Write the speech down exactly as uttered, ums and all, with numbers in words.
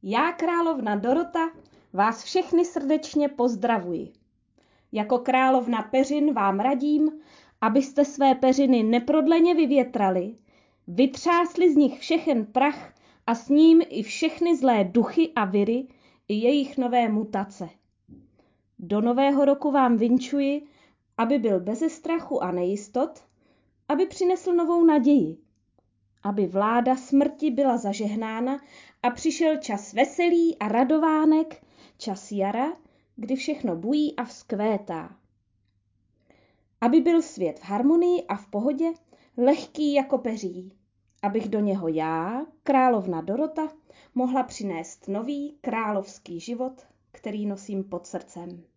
Já, královna Dorota, vás všechny srdečně pozdravuji. Jako královna peřin vám radím, abyste své peřiny neprodleně vyvětrali, vytřásli z nich všechen prach a s ním i všechny zlé duchy a viry i jejich nové mutace. Do nového roku vám vinčuji, aby byl beze strachu a nejistot, aby přinesl novou naději, aby vláda smrti byla zažehnána a přišel čas veselí a radovánek, čas jara, kdy všechno bují a vzkvétá. Aby byl svět v harmonii a v pohodě, lehký jako peří, abych do něho já, královna Dorota, mohla přinést nový královský život, který nosím pod srdcem.